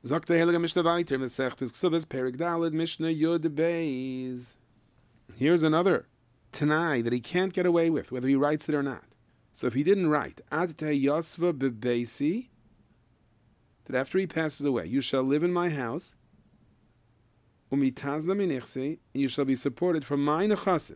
Sagt der Heilige Mishnah weiter, Mesechtes Ksubas, Perik Daled, Mishnah Yud Beis. Here's another Tanai that he can't get away with, whether he writes it or not. So if he didn't write, Ad te Yosva bebeisi, that after he passes away, you shall live in my house, umitazna minichse, and you shall be supported from my nechasim.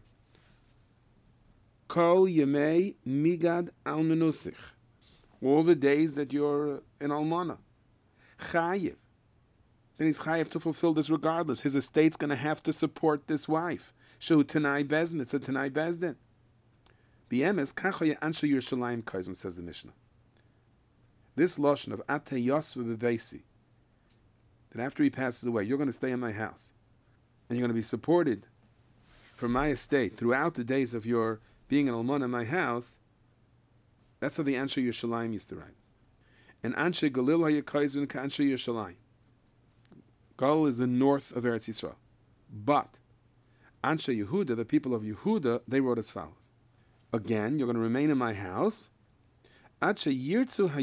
Kol yemei migad almenusich. All the days that you're in almana. Chayiv. Then he's chayiv to fulfill this regardless. His estate's going to have to support this wife. Shehu Tanai Bezdin. It's a Tanai Bezdin. B'emes kachoye anshe Yerushalayim kaizon, says the Mishnah. This lashon of ate yosva bebeisi, that after he passes away, you're going to stay in my house, and you're going to be supported from my estate throughout the days of your being an almana in my house. That's how the Anshe Yerushalayim used to write. And Anshe Galil hayakaizon ka Anshe Yerushalayim. Galil is the north of Eretz Yisrael, but Anshe Yehuda, the people of Yehuda, they wrote as follows. Again, you're going to remain in my house. Until those that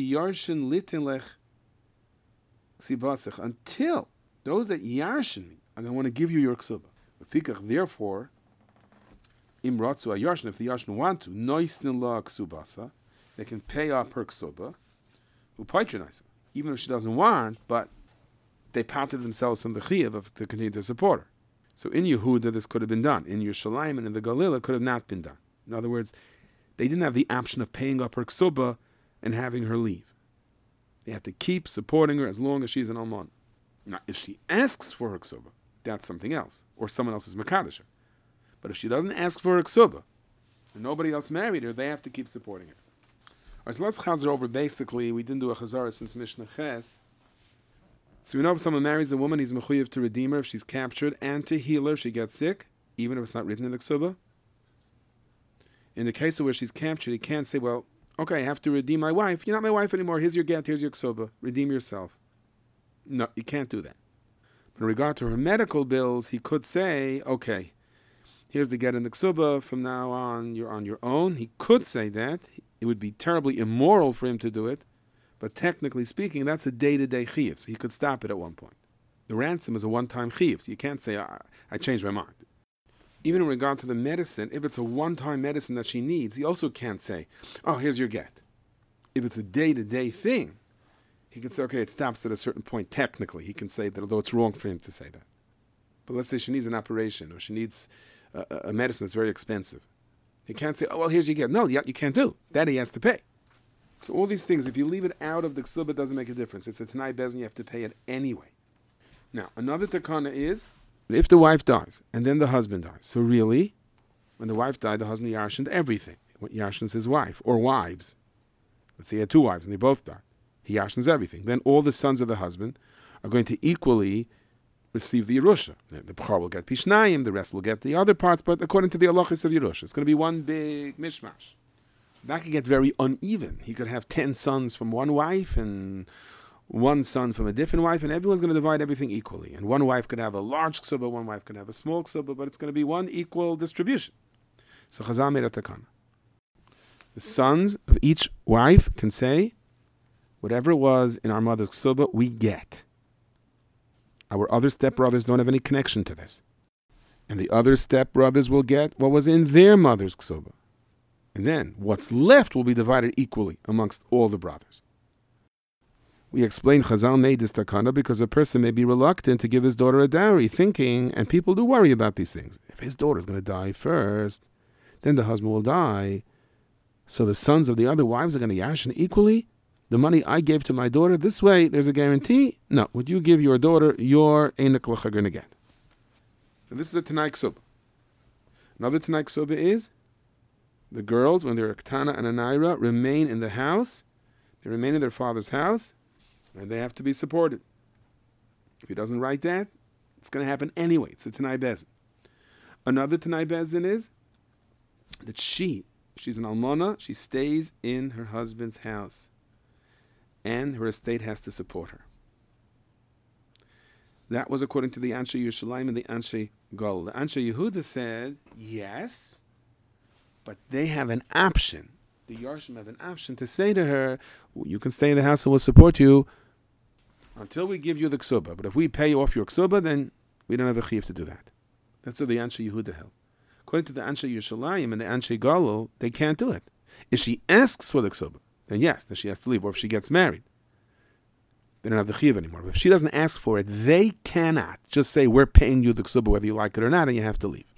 yarshin me, I'm going to want to give you your ksuba. Therefore, if the yarshin want to, noisnin la ksubasa, they can pay up her ksuba, who patronize her, even if she doesn't want, but they patted themselves from the chiyuv to continue to support her. So in Yehuda, this could have been done. In Yerushalayim and in the Galil, it could have not been done. In other words, they didn't have the option of paying up her ksuba and having her leave. They had to keep supporting her as long as she's an almon. Now, if she asks for her ksuba, that's something else, or someone else is mekadosh her. But if she doesn't ask for her ksuba, and nobody else married her, they have to keep supporting her. All right, so let's chazer over. Basically, we didn't do a chazara since Mishnah Ches. So we know if someone marries a woman, he's mechuyev to redeem her if she's captured, and to heal her if she gets sick, even if it's not written in the ksuba. In the case of where she's captured, he can't say, well, okay, I have to redeem my wife. You're not my wife anymore. Here's your get. Here's your ksuba. Redeem yourself. No, you can't do that. But in regard to her medical bills, he could say, okay, here's the get in the ksuba. From now on, you're on your own. He could say that. It would be terribly immoral for him to do it. But technically speaking, that's a day-to-day chiyuv. So he could stop it at one point. The ransom is a one-time chiyuv. So you can't say, I changed my mind. Even in regard to the medicine, if it's a one-time medicine that she needs, he also can't say, oh, here's your get. If it's a day-to-day thing, he can say, okay, it stops at a certain point technically. He can say that, although it's wrong for him to say that. But let's say she needs an operation or she needs a medicine that's very expensive. He can't say, oh, well, here's your get. No, you can't do. That he has to pay. So all these things, if you leave it out of the ksuba, it doesn't make a difference. It's a Tanai Bezin, you have to pay it anyway. Now, another takana is, if the wife dies, and then the husband dies, so really, when the wife died, the husband yarshined everything. He yarshins his wife, or wives. Let's say he had two wives, and they both died. He yarshins everything. Then all the sons of the husband are going to equally receive the Yerusha. The Bechor will get Pishnayim, the rest will get the other parts, but according to the halachos of Yerusha, it's going to be one big mishmash. That could get very uneven. He could have 10 sons from one wife, and one son from a different wife, and everyone's going to divide everything equally. And one wife could have a large ksuba, one wife could have a small ksuba, but it's going to be one equal distribution. So Chazal made a takana. The sons of each wife can say, whatever it was in our mother's ksuba, we get. Our other stepbrothers don't have any connection to this. And the other stepbrothers will get what was in their mother's ksuba. And then what's left will be divided equally amongst all the brothers. We explained Chazal made this takana because a person may be reluctant to give his daughter a dowry, thinking, and people do worry about these things, if his daughter's going to die first, then the husband will die. So the sons of the other wives are going to yashin equally. The money I gave to my daughter, this way there's a guarantee. No, what you give your daughter, your einik lecha going to get. So this is a Tanai Ksuba. Another Tanai Ksuba is, the girls, when they're a Ktana and a Naira, remain in the house. They remain in their father's house. And they have to be supported. If he doesn't write that, it's going to happen anyway. It's a Tanai Bezin. Another Tanai Bezin is that she's an almana, she stays in her husband's house. And her estate has to support her. That was according to the Anshe Yerushalayim and the Anshe Gol. The Anshe Yehuda said, yes, but they have an option. The Yarshim have an option to say to her, you can stay in the house and we'll support you, until we give you the ksuba. But if we pay off your ksuba, then we don't have a chiyuv to do that. That's what the Anshe Yehuda held. According to the Anshe Yerushalayim and the Anshe Galil, they can't do it. If she asks for the ksuba, then yes, then she has to leave. Or if she gets married, they don't have the chiyuv anymore. But if she doesn't ask for it, they cannot just say, we're paying you the ksuba whether you like it or not, and you have to leave.